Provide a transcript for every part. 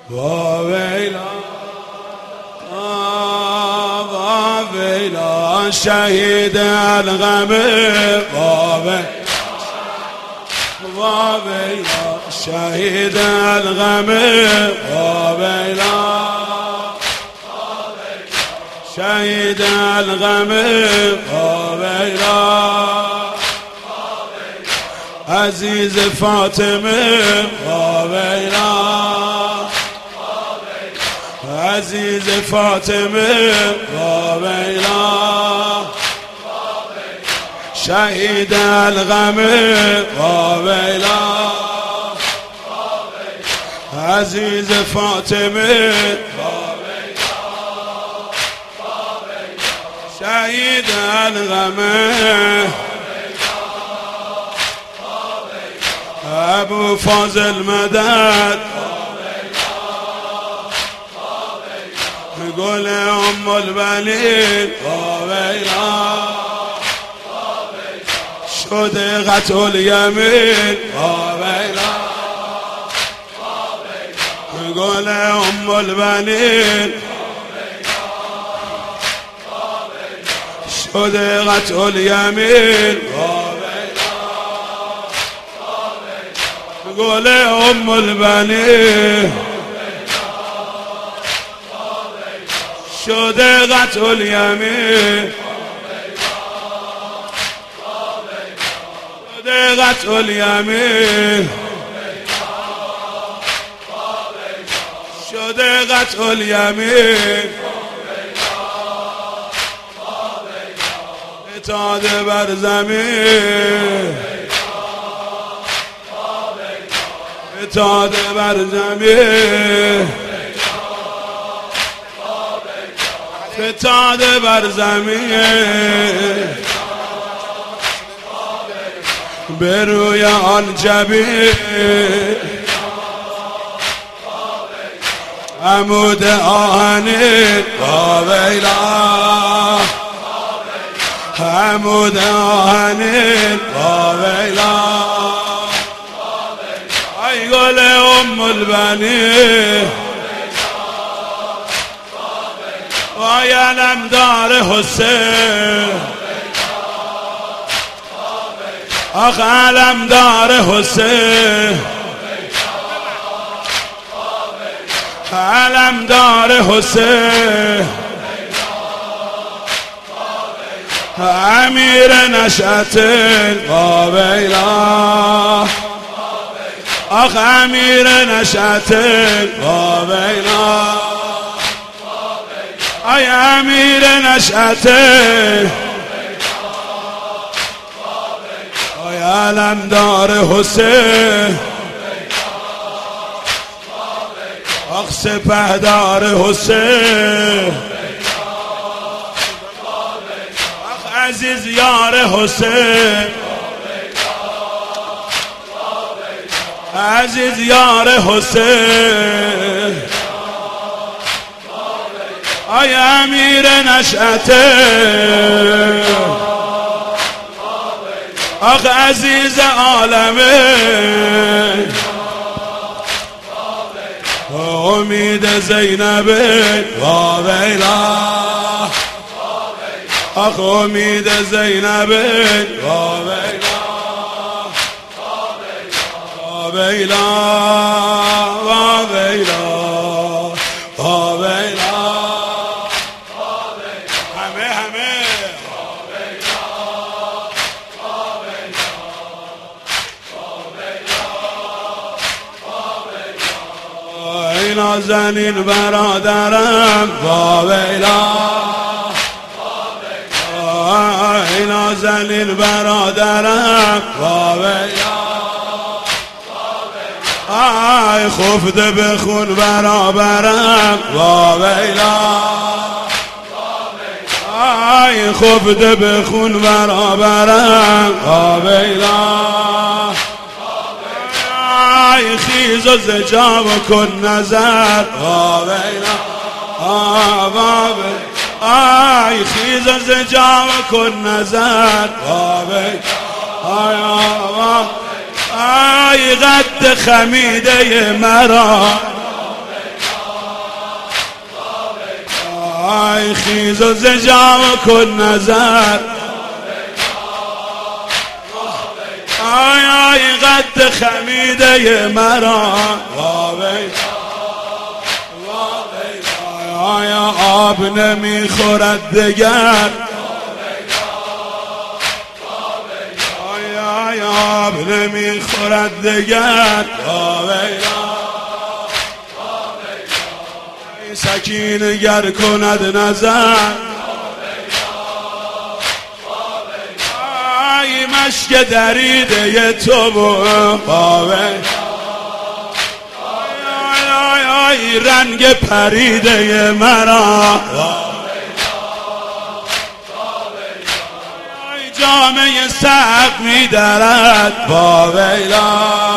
وویلا وویلا شهید الغم وویلا شهید الغم وویلا شهید الغم وویلا عزیز فاطمه وویلا عزیز فاطمه وویلا شهید الغم وویلا عزیز فاطمه شهید الغم ابو فاضل مدد گل ام البنین وویلا شده قطع الیمین وویلا گل ام البنین شده قطع الیمین گل ام البنین شده قطع الیمین شده قطع الیمین شده قطع الیمین فتاده بر زمین فتاده بر زمین فتاده بر زمین به روی آن جبین عمود آهنین وویلا عمود آهنین وویلا ای گل ام البنین وای علمدار حسین آخ علمدار حسین علمدار حسین امیر نشأت وویلا آخ امیر نشأت وویلا ای امیر نشأت ای علمدار حسین آخ سپهدار حسین آخ عزیز یار حسین عزیز یار حسین ای امیر نشأت آخ عزیز عالمه امید زینب وویلا آخ امید زینب وویلا وویلا وویلا وویلا ای نازنین برادرم وویلا ای نازنین برادرم وویلا ای خفته به خون برابرم وویلا ای خفته به خون برابرم وویلا ای خیز و زجا کن نظر وویلا ای خیز و زجا کن نظر وویلا ای قد خمیده مرا آی خیز و زجا کن نظر آی آی قد خمیده مرا آی آب نمیخورد دگر آی آب نمیخورد دگر سکینه گر کند نظر ای مشک دریده تو ای رنگ پریده مرا ای جامعه سق می درد با ویلا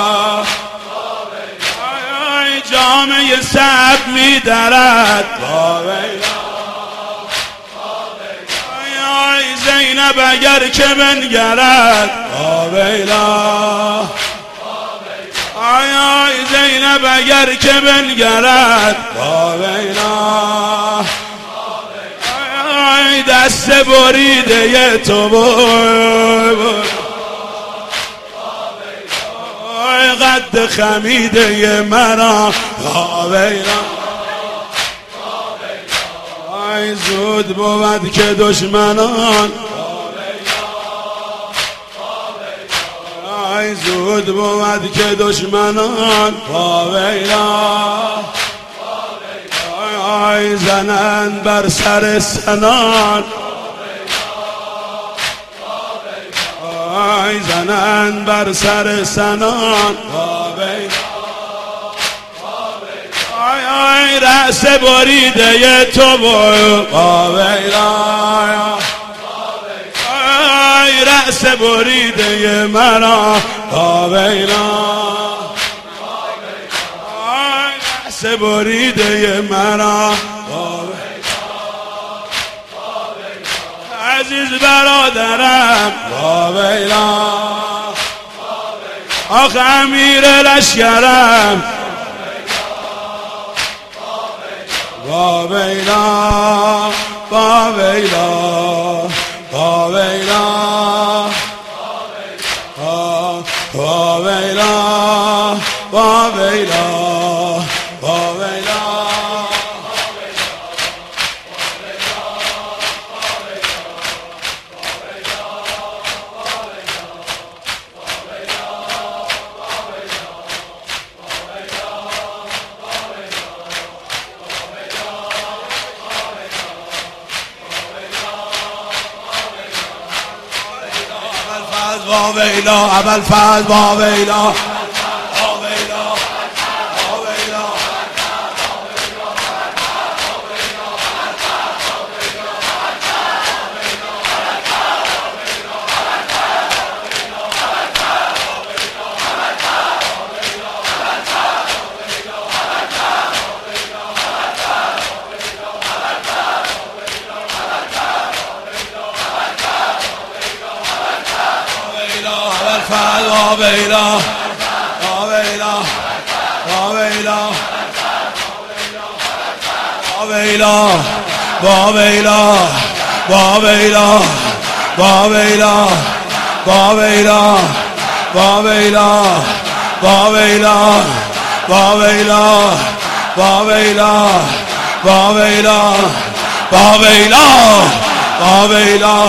ای جامعه سق می درد با ویلا ای زینب اگر که بنگرد با ویلا آی زینب اگر که بنگرد با ویلا آی دست بریده تو آی قد خمیده مرا با ویلا آی زود بود که دشمنان ای زود بود که دشمنان با ویلا ای زنند بر سر سنان ای زنند بر سر سنان با ویلا ای رأس بریده تو با ویلا رأس بریده مرا با ویلا رأس بریده مرا با عزیز برادرم با ویلا آخ امیر لشکرم با ویلا با ویلا با ویلا با ویلا با ویلا با ویلا با ویلا ابوالفضل با ویلا با ویلا با ویلا با ویلا با ویلا با ویلا با ویلا با ویلا با ویلا با ویلا با ویلا با ویلا با ویلا با ویلا با ویلا با ویلا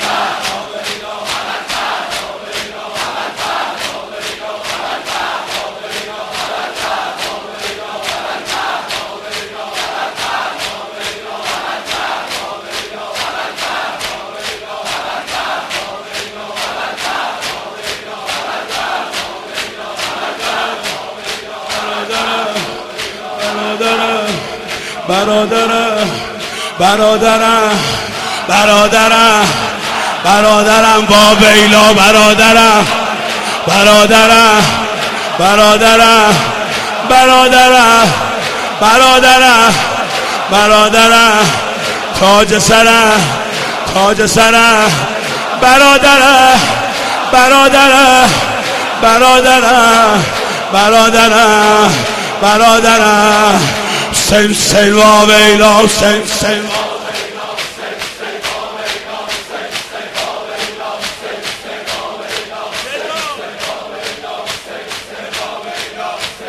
برادرم با ویلا برادرم تاج سرم برادرم سن با ویلا سن